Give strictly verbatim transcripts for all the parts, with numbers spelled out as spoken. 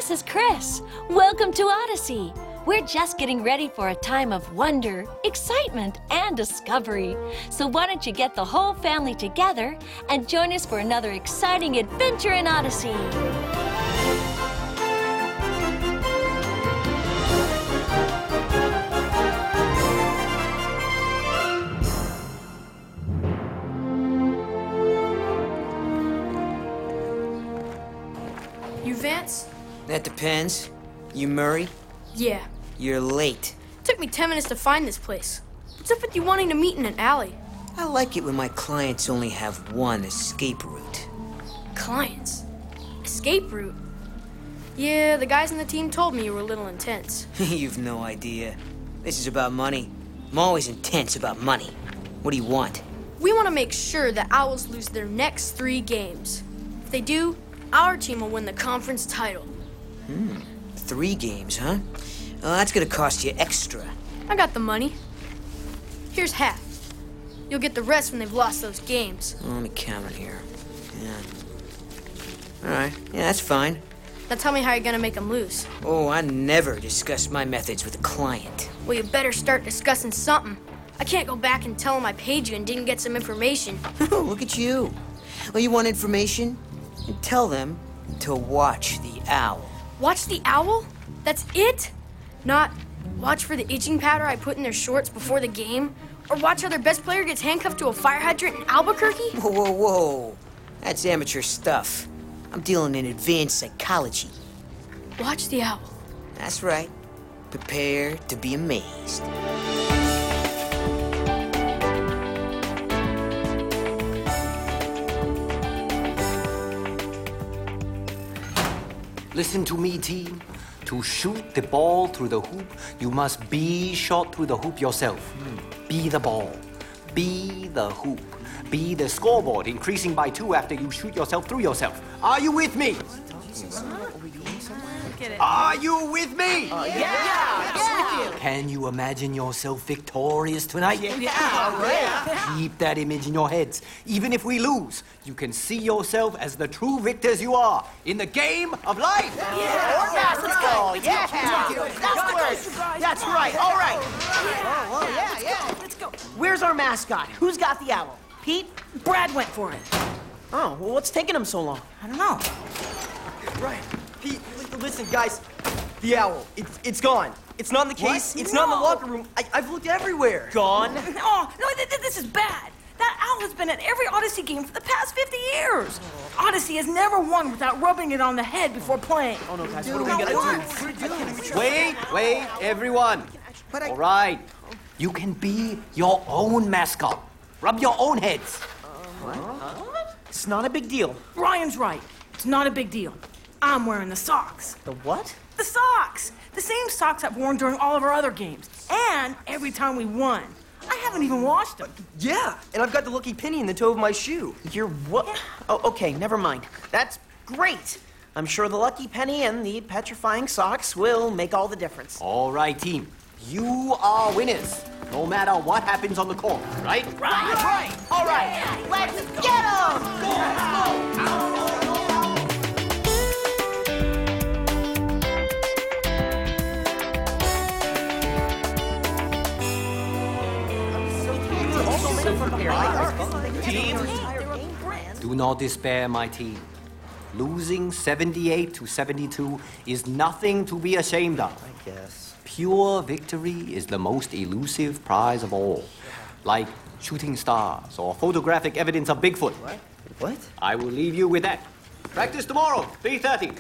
this is Chris. Welcome to Odyssey. We're just getting ready for a time of wonder, excitement, and discovery. So why don't you get the whole family together and join us for another exciting adventure in Odyssey. You Vance? That depends. You Murray? Yeah. You're late. Took me ten minutes to find this place. What's up with you wanting to meet in an alley? I like it when my clients only have one escape route. Clients? Escape route? Yeah, the guys on the team told me you were a little intense. You've no idea. This is about money. I'm always intense about money. What do you want? We want to make sure the Owls lose their next three games. If they do, our team will win the conference title. Hmm. Three games, huh? Uh, that's gonna cost you extra. I got the money. Here's half. You'll get the rest when they've lost those games. Oh, let me count it here. Yeah. All right. Yeah, that's fine. Now tell me how you're gonna make them lose. Oh, I never discuss my methods with a client. Well, you better start discussing something. I can't go back and tell them I paid you and didn't get some information. Look at you. Well, you want information? And tell them to watch the owl. Watch the owl? That's it? Not watch for the itching powder I put in their shorts before the game? Or watch how their best player gets handcuffed to a fire hydrant in Albuquerque? Whoa, whoa, whoa. That's amateur stuff. I'm dealing in advanced psychology. Watch the owl. That's right. Prepare to be amazed. Listen to me, team. To shoot the ball through the hoop, you must be shot through the hoop yourself. Be the ball. Be the hoop. Be the scoreboard, increasing by two after you shoot yourself through yourself. Are you with me? Are you with me? Uh, yeah, yeah, yeah. With you. Can you imagine yourself victorious tonight? Yeah, yeah, yeah. Keep that image in your heads. Even if we lose, you can see yourself as the true victors you are in the game of life. Yeah, yeah. Yes, let's go. Yeah, that's the word. That's right. All right. Yeah, oh, yeah, yeah. Let's go. Let's go. Where's our mascot? Who's got the owl? Pete? Brad went for it. Oh, well, what's taking him so long? I don't know. Right. Pete, listen, guys. The owl, it's, it's gone. It's not in the case. What? It's No. not in the locker room. I, I've looked everywhere. Gone? Oh, no, th th this is bad. That owl has been at every Odyssey game for the past fifty years. Odyssey has never won without rubbing it on the head before playing. Oh, no, guys, what are we gonna do? Wait, wait, everyone. But I... All right. You can be your own mascot. Rub your own heads. What? It's not a big deal. Ryan's right. It's not a big deal. I'm wearing the socks. The what? The socks! The same socks I've worn during all of our other games. And every time we won. I haven't even washed them. Yeah, and I've got the lucky penny in the toe of my shoe. You're what? Oh, okay, never mind. That's great. I'm sure the lucky penny and the petrifying socks will make all the difference. All right, team. You are winners, no matter what happens on the court, right? Right! Right! All right, yeah, let's get 'em! Go! Go! Team, do not despair, my team. Losing seventy-eight to seventy-two is nothing to be ashamed of. I guess. Pure victory is the most elusive prize of all. Like shooting stars or photographic evidence of Bigfoot. What? What? I will leave you with that. Practice tomorrow, three thirty.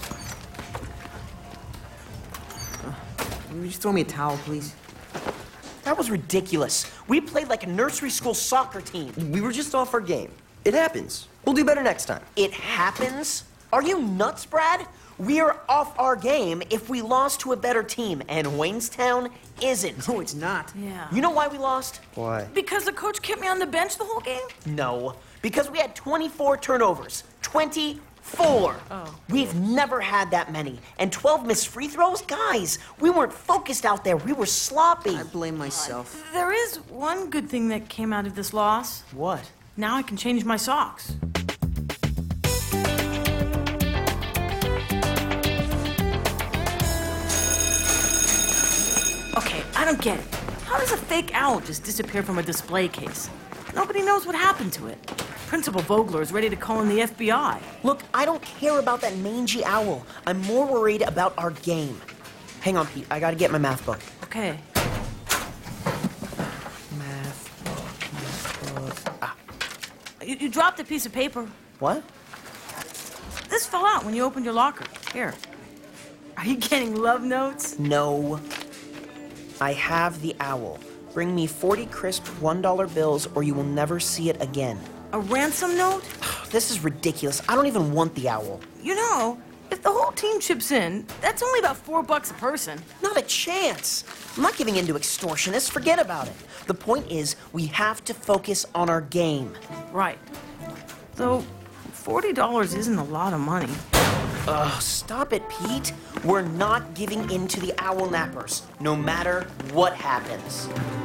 Will you just throw me a towel, please? That was ridiculous. We played like a nursery school soccer team. We were just off our game. It happens. We'll do better next time. It happens? Are you nuts, Brad? We are off our game if we lost to a better team, and Waynestown isn't. No, it's not. Yeah. You know why we lost? Why? Because the coach kept me on the bench the whole game? No, because we had twenty-four turnovers. twenty-four. Oh. We've never had that many. And twelve missed free throws? Guys, we weren't focused out there. We were sloppy. I blame myself. There is one good thing that came out of this loss. What? Now I can change my socks. don't get it. How does a fake owl just disappear from a display case? Nobody knows what happened to it. Principal Vogler is ready to call in the F B I. Look, I don't care about that mangy owl. I'm more worried about our game. Hang on, Pete. I gotta get my math book. Okay. Math book, math book. Ah. You, you dropped a piece of paper. What? This fell out when you opened your locker. Here. Are you getting love notes? No. I have the owl. Bring me forty crisp one dollar bills or you will never see it again. A ransom note? This is ridiculous. I don't even want the owl. You know, if the whole team chips in, that's only about four bucks a person. Not a chance. I'm not giving in to extortionists. Forget about it. The point is, we have to focus on our game. Right. Though, forty dollars isn't a lot of money. Ugh, stop it, Pete. We're not giving in to the owl nappers, no matter what happens.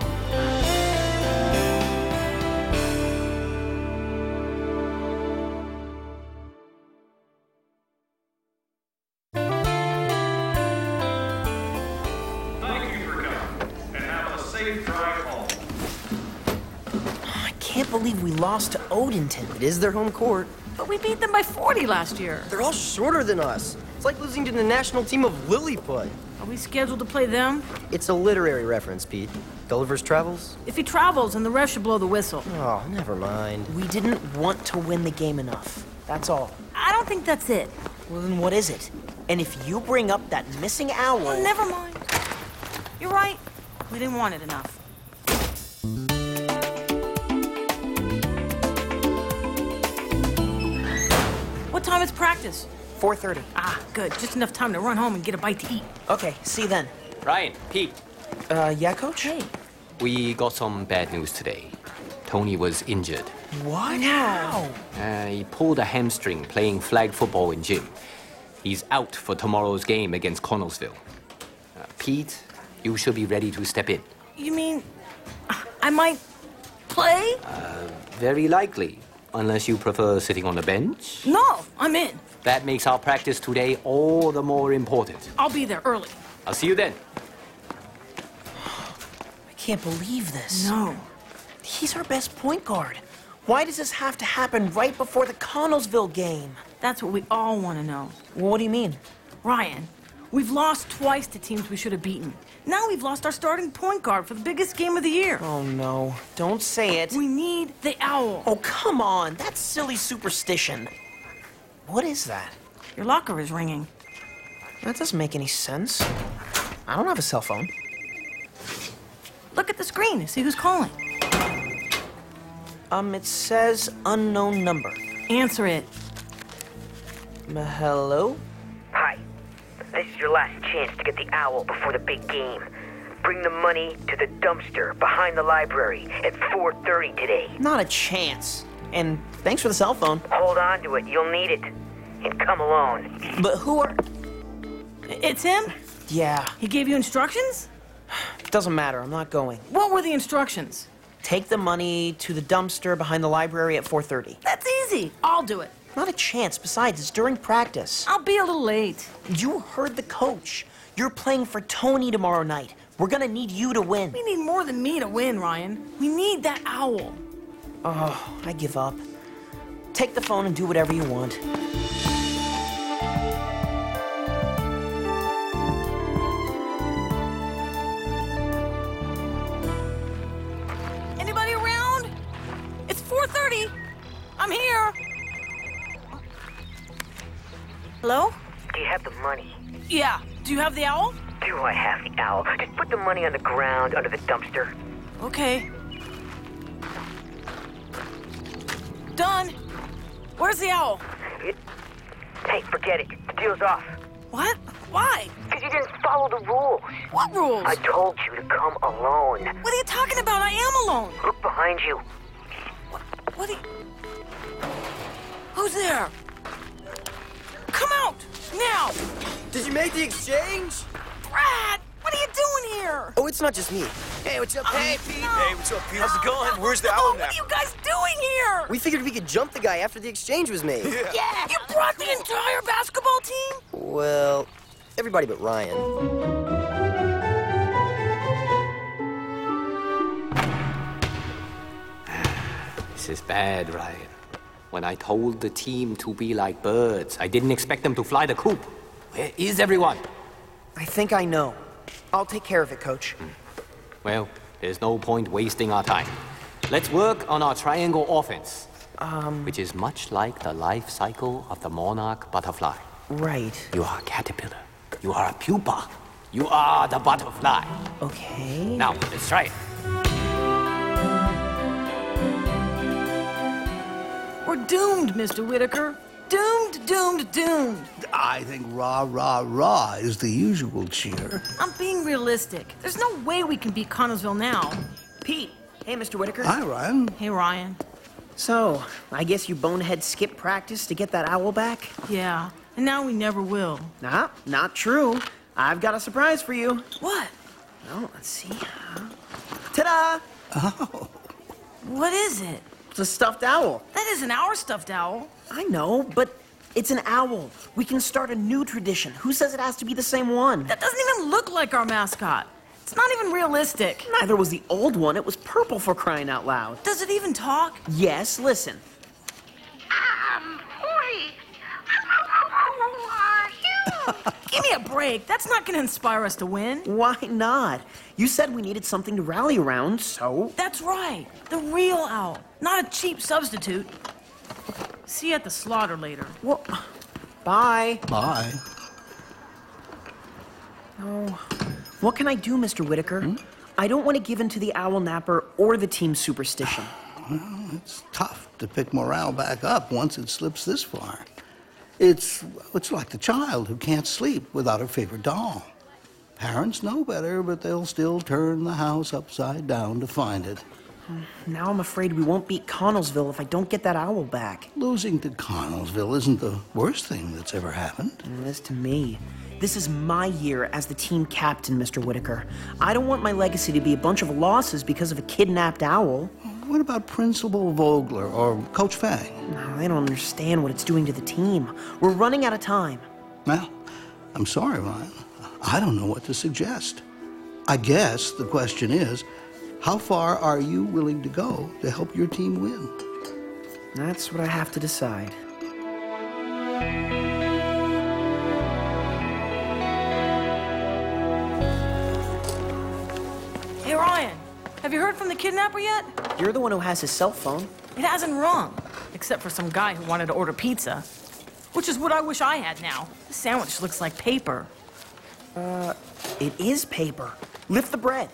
Thank you for coming, and have a safe drive home. I can't believe we lost to Odenton. It is their home court. But we beat them by forty last year. They're all shorter than us. It's like losing to the national team of Lilliput. Are we scheduled to play them? It's a literary reference, Pete. Gulliver's Travels? If he travels, then the ref should blow the whistle. Oh, never mind. We didn't want to win the game enough. That's all. I don't think that's it. Well, then what is it? And if you bring up that missing owl... Well, never mind. You're right. We didn't want it enough. What time is practice? four thirty. Ah, good. Just enough time to run home and get a bite to eat. Okay, see you then. Ryan, Pete, Uh, yeah, Coach? Hey. we got some bad news today. Tony was injured. What? How? Uh, he pulled a hamstring playing flag football in gym. He's out for tomorrow's game against Connellsville. Uh, Pete, you should be ready to step in. You mean I might play? Very likely, unless you prefer sitting on the bench. No, I'm in. That makes our practice today all the more important. I'll be there early. I'll see you then. I can't believe this. No. He's our best point guard. Why does this have to happen right before the Connellsville game? That's what we all want to know. What do you mean? Ryan, we've lost twice to teams we should have beaten. Now we've lost our starting point guard for the biggest game of the year. Oh, no. Don't say it. We need the owl. Oh, come on. That's silly superstition. What is that? Your locker is ringing. That doesn't make any sense. I don't have a cell phone. Look at the screen and see who's calling. Um, it says unknown number. Answer it. M- hello? Hi. This is your last chance to get the owl before the big game. Bring the money to the dumpster behind the library at four thirty today. Not a chance. And thanks for the cell phone. Hold on to it. You'll need it. And come alone. But who are... It's him? Yeah, He gave you instructions? it doesn't matter. I'm not going. What were the instructions? Take the money to the dumpster behind the library at four thirty. That's easy. I'll do it. Not a chance. Besides, it's during practice. I'll be a little late. You heard the coach. You're playing for Tony tomorrow night. We're gonna need you to win. We need more than me to win, Ryan. We need that owl. Oh, I give up. Take the phone and do whatever you want. Anybody around? It's four thirty. I'm here. Hello? Do you have the money? Yeah. Do you have the owl? Do I have the owl? Just put the money on the ground under the dumpster. Okay. Done. Where's the owl? It... Hey, forget it. The deal's off. What? Why? Because you didn't follow the rules. What rules? I told you to come alone. What are you talking about? I am alone. Look behind you. What? What are you... Who's there? Come out! Now! Did you make the exchange? Brad! What are you doing here? Oh, it's not just me. Hey, what's up, Hey, Pete? no. Hey, what's up, Pete? How's it going? Where's the No, owl what now? are you guys doing here? We figured we could jump the guy after the exchange was made. Yeah! You brought the entire basketball team? Well, everybody but Ryan. This is bad, Ryan. When I told the team to be like birds, I didn't expect them to fly the coop. Where is everyone? I think I know. I'll take care of it, Coach. Well, there's no point wasting our time. Let's work on our triangle offense. Um... Which is much like the life cycle of the monarch butterfly. Right. You are a caterpillar. You are a pupa. You are the butterfly. Okay. Now, let's try it. We're doomed, Mister Whitaker. Doomed, doomed, doomed. I think rah, rah, rah is the usual cheer. I'm being realistic. There's no way we can beat Connellsville now. Pete. Hey, Mister Whitaker. Hi, Ryan. Hey, Ryan. So, I guess you bonehead skipped practice to get that owl back? Yeah, and now we never will. Nah, not true. I've got a surprise for you. What? Well, let's see. Ta-da! Oh. What is it? It's a stuffed owl. That isn't our stuffed owl. I know, but it's an owl. We can start a new tradition. Who says it has to be the same one? That doesn't even look like our mascot. It's not even realistic. Neither was the old one. It was purple, for crying out loud. Does it even talk? Yes, listen. Um, Oi! Who are you? Give me a break. That's not going to inspire us to win. Why not? You said we needed something to rally around, so... That's right. The real owl. Not a cheap substitute. See you at the slaughter later. Well, bye. Bye. Oh... What can I do, Mister Whitaker? Hmm? I don't want to give in to the owl napper or the team's superstition. Well, it's tough to pick morale back up once it slips this far. It's, it's like the child who can't sleep without her favorite doll. Parents know better, but they'll still turn the house upside down to find it. Now I'm afraid we won't beat Connellsville if I don't get that owl back. Losing to Connellsville isn't the worst thing that's ever happened. It is to me. This is my year as the team captain, Mister Whitaker. I don't want my legacy to be a bunch of losses because of a kidnapped owl. What about Principal Vogler or Coach Fang? No, they don't understand what it's doing to the team. We're running out of time. Well, I'm sorry, Ryan. I don't know what to suggest. I guess the question is, how far are you willing to go to help your team win? That's what I have to decide. Hey, Ryan, have you heard from the kidnapper yet? You're the one who has his cell phone. It hasn't rung, except for some guy who wanted to order pizza. Which is what I wish I had now. The sandwich looks like paper. Uh, it is paper. Lift the bread.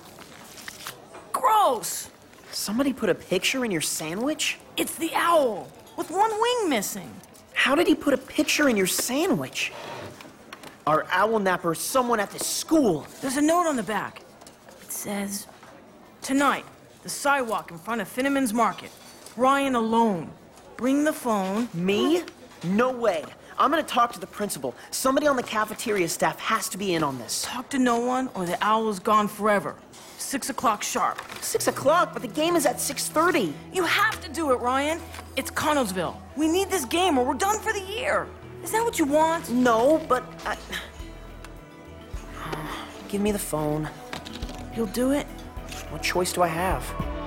Gross! Somebody put a picture in your sandwich? It's the owl, with one wing missing. How did he put a picture in your sandwich? Our owl napper is someone at this school. There's a note on the back. It says, tonight, the sidewalk in front of Finneman's Market. Ryan alone. Bring the phone. Me? No way. I'm gonna talk to the principal. Somebody on the cafeteria staff has to be in on this. Talk to no one or the owl is gone forever. Six o'clock sharp. Six o'clock, but the game is at six thirty. You have to do it, Ryan. It's Connellsville. We need this game or we're done for the year. Is that what you want? No, but I... Give me the phone. You'll do it? What choice do I have?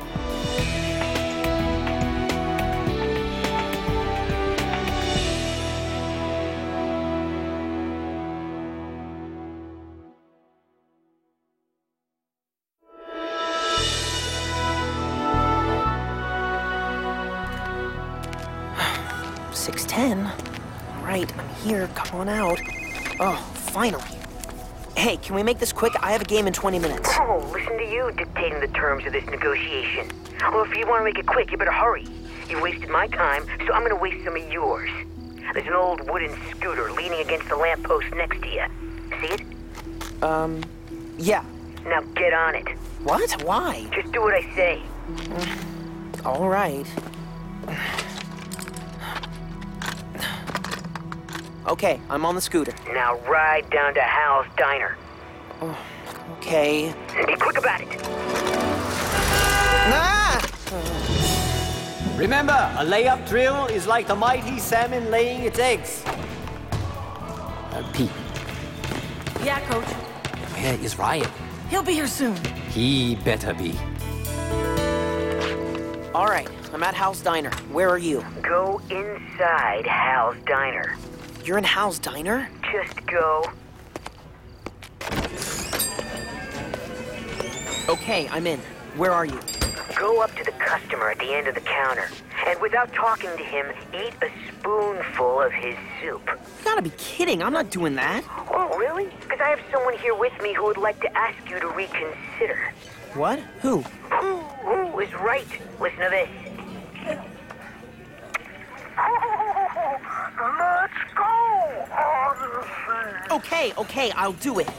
six ten? Right, I'm here. Come on out. Oh, finally. Hey, can we make this quick? I have a game in twenty minutes. Oh, listen to you dictating the terms of this negotiation. Well, if you want to make it quick, you better hurry. You wasted my time, so I'm going to waste some of yours. There's an old wooden scooter leaning against the lamppost next to you. See it? Um, yeah. Now get on it. What? Why? Just do what I say. All right. Okay, I'm on the scooter. Now ride down to Hal's Diner. Oh, okay. Be quick about it. Ah! Remember, a layup drill is like the mighty salmon laying its eggs. Uh, Pete. Yeah, Coach. Where is Ryan? He'll be here soon. He better be. All right, I'm at Hal's Diner. Where are you? Go inside Hal's Diner. You're in Hal's Diner? Just go. Okay, I'm in. Where are you? Go up to the customer at the end of the counter, and without talking to him, eat a spoonful of his soup. You gotta be kidding. I'm not doing that. Oh, really? Because I have someone here with me who would like to ask you to reconsider. What? Who? Who, who is right? Listen to this. Let's go, Odyssey. Okay, okay, I'll do it.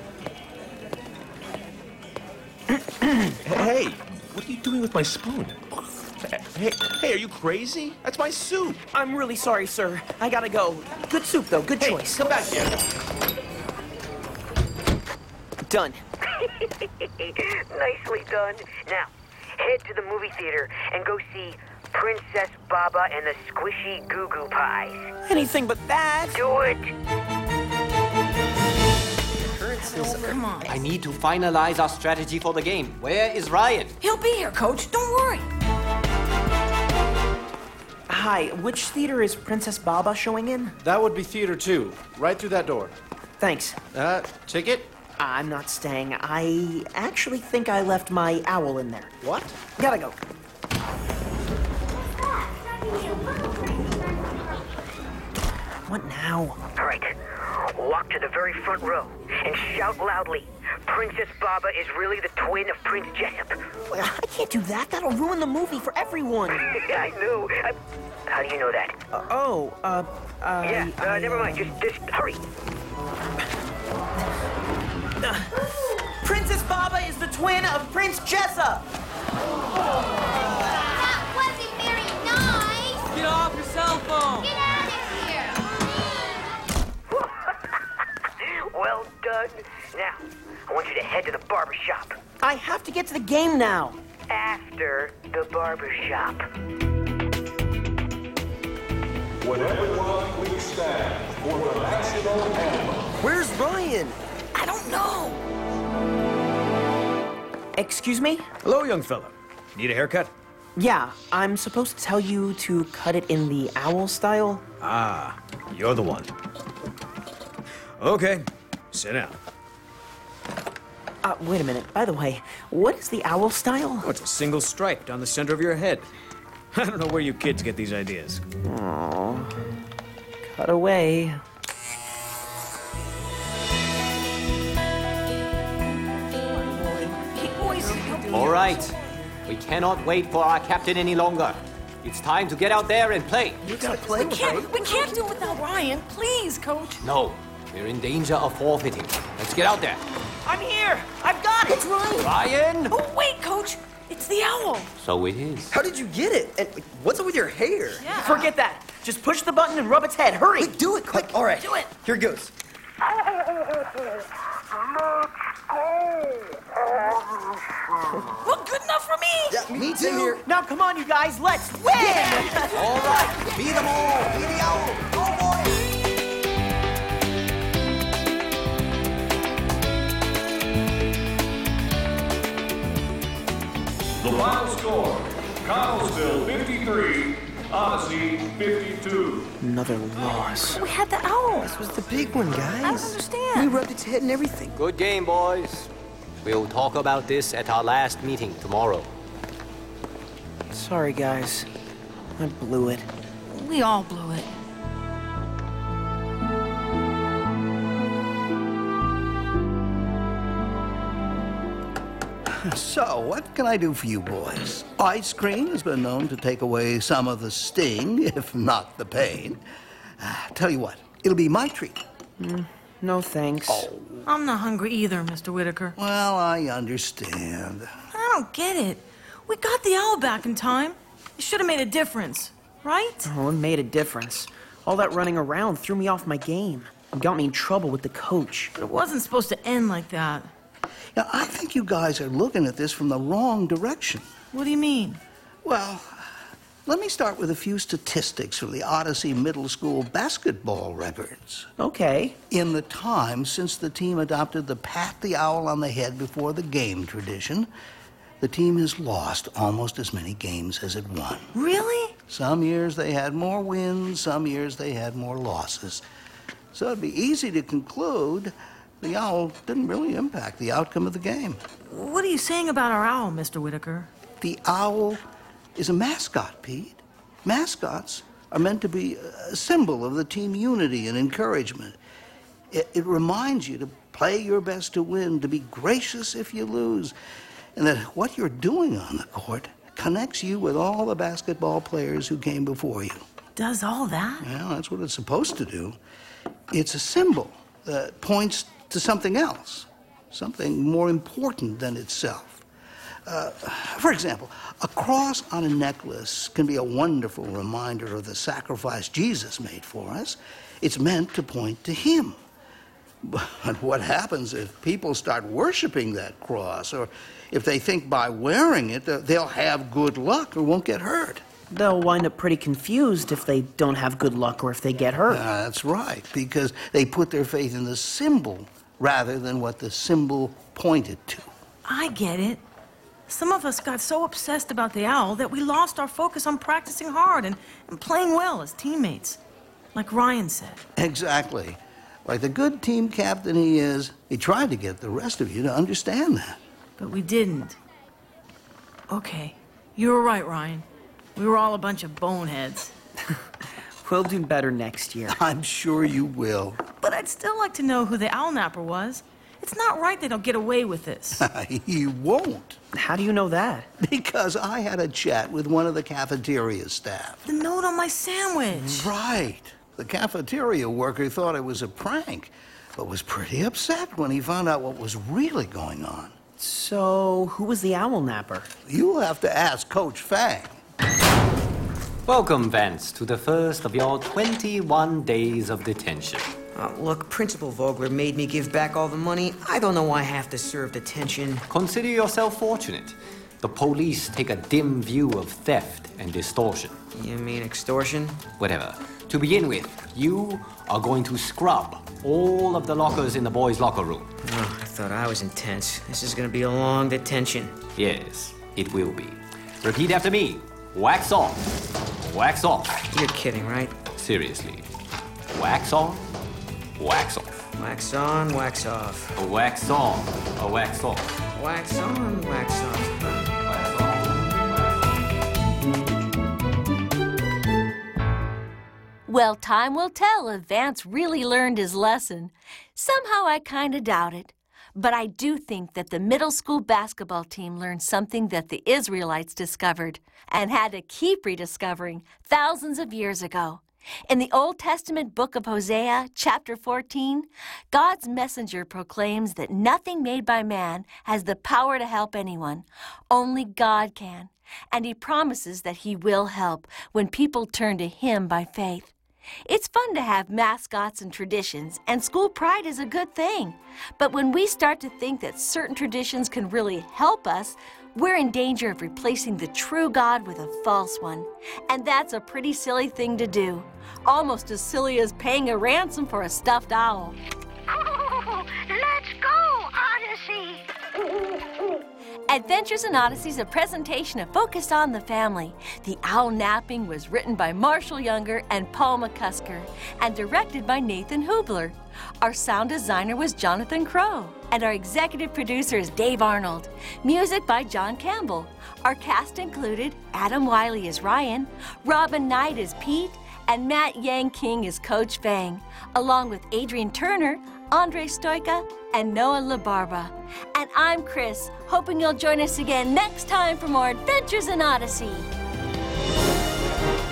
Hey, what are you doing with my spoon? Hey, hey, are you crazy? That's my soup. I'm really sorry, sir. I gotta go. Good soup, though. Good Hey, choice. come back here. Done. Nicely done. Now, head to the movie theater and go see Princess Baba and the Squishy Goo Goo Pies. Anything but that. Do it! Come on. I need to finalize our strategy for the game. Where is Ryan? He'll be here, Coach. Don't worry. Hi, which theater is Princess Baba showing in? That would be theater two, right through that door. Thanks. Uh, ticket? I'm not staying. I actually think I left my owl in there. What? Gotta go. What now? All right. Walk to the very front row and shout loudly. Princess Baba is really the twin of Prince Jessup. I can't do that. That'll ruin the movie for everyone. I know. I, how do you know that? Uh, oh, uh, uh... Yeah, uh, I, never mind. Just, just hurry. Uh, Princess Baba is the twin of Prince Jessup. That wasn't very nice. Get off your cell phone. Get out of here. Well done. Now, I want you to head to the barber shop. I have to get to the game now. After the barber shop. Would everyone please stand for the national anthem? Where's Ryan? I don't know. Excuse me? Hello, young fella. Need a haircut? Yeah, I'm supposed to tell you to cut it in the owl style. Ah, you're the one. Okay, sit down. Uh, wait a minute. By the way, what is the owl style? Oh, it's a single stripe down the center of your head. I don't know where you kids get these ideas. Aww. Cut away. All right. We cannot wait for our captain any longer. It's time to get out there and play. You gotta play. We can't. We can't do it without Ryan. Please, Coach. No, we're in danger of forfeiting. Let's get out there. I'm here. I've got it. It's Ryan. Ryan! Oh wait, Coach. It's the owl. So it is. How did you get it? And what's up with your hair? Yeah. Forget that. Just push the button and rub its head. Hurry. Wait, do it quick. All right. Do it. Here it goes. Well, good enough for me. Yeah, me too. Here. Now, come on, you guys. Let's win. All right, be the mole, be the owl. Go, boys! The final score, Connellsville fifty-three, Odyssey fifty-two. Another loss. We had the owl. This was the big one, guys. I don't understand. We rubbed its head and everything. Good game, boys. We'll talk about this at our last meeting tomorrow. Sorry, guys. I blew it. We all blew it. So, what can I do for you boys? Ice cream has been known to take away some of the sting, if not the pain. Uh, tell you what, it'll be my treat. Mm, no thanks. Oh. I'm not hungry either, Mister Whitaker. Well, I understand. I don't get it. We got the owl back in time. It should have made a difference, right? Oh, it made a difference. All that running around threw me off my game. It got me in trouble with the coach. But it wasn't supposed to end like that. Now, I think you guys are looking at this from the wrong direction. What do you mean? Well, let me start with a few statistics from the Odyssey Middle School basketball records. Okay. In the time since the team adopted the pat the owl on the head before the game tradition, the team has lost almost as many games as it won. Really? Some years they had more wins, some years they had more losses. So it'd be easy to conclude the owl didn't really impact the outcome of the game. What are you saying about our owl, Mister Whitaker? The owl is a mascot, Pete. Mascots are meant to be a symbol of the team unity and encouragement. It, it reminds you to play your best to win, to be gracious if you lose, and that what you're doing on the court connects you with all the basketball players who came before you. Does all that? Well, that's what it's supposed to do. It's a symbol that points to something else, something more important than itself. Uh, for example, a cross on a necklace can be a wonderful reminder of the sacrifice Jesus made for us. It's meant to point to him. But what happens if people start worshiping that cross, or if they think by wearing it uh, they'll have good luck or won't get hurt? They'll wind up pretty confused if they don't have good luck or if they get hurt. Uh, that's right, because they put their faith in the symbol rather than what the symbol pointed to. I get it. Some of us got so obsessed about the owl that we lost our focus on practicing hard and, and playing well as teammates, like Ryan said. Exactly. Like the good team captain he is, he tried to get the rest of you to understand that. But we didn't. Okay, you were right, Ryan. We were all a bunch of boneheads. We'll do better next year. I'm sure you will. But I'd still like to know who the owl napper was. It's not right they don't get away with this. He won't. How do you know that? Because I had a chat with one of the cafeteria staff. The note on my sandwich. Right. The cafeteria worker thought it was a prank, but was pretty upset when he found out what was really going on. So, who was the owl napper? You'll have to ask Coach Fang. Welcome, Vance, to the first of your twenty-one days of detention. Uh, look, Principal Vogler made me give back all the money. I don't know why I have to serve detention. Consider yourself fortunate. The police take a dim view of theft and distortion. You mean extortion? Whatever. To begin with, you are going to scrub all of the lockers in the boys' locker room. Oh, I thought I was intense. This is gonna be a long detention. Yes, it will be. Repeat after me. Wax on. Wax off. You're kidding, right? Seriously. Wax on. Wax off. Wax on, wax off. A wax on. A wax off. Wax on, wax off. Wax on. Well, time will tell if Vance really learned his lesson. Somehow I kind of doubt it. But I do think that the middle school basketball team learned something that the Israelites discovered and had to keep rediscovering thousands of years ago. In the Old Testament book of Hosea, chapter fourteen, God's messenger proclaims that nothing made by man has the power to help anyone. Only God can. And he promises that he will help when people turn to him by faith. It's fun to have mascots and traditions, and school pride is a good thing. But when we start to think that certain traditions can really help us, we're in danger of replacing the true God with a false one. And that's a pretty silly thing to do. Almost as silly as paying a ransom for a stuffed owl. Oh, let's go, Odyssey! Adventures in Odyssey is a presentation of Focus on the Family. The Owl Napping was written by Marshall Younger and Paul McCusker and directed by Nathan Hubler. Our sound designer was Jonathan Crow, and our executive producer is Dave Arnold. Music by John Campbell. Our cast included Adam Wiley as Ryan, Robin Knight as Pete, and Matt Yang King as Coach Fang, along with Adrian Turner, Andre Stoica, and Noah LaBarba. And I'm Chris, hoping you'll join us again next time for more Adventures in Odyssey.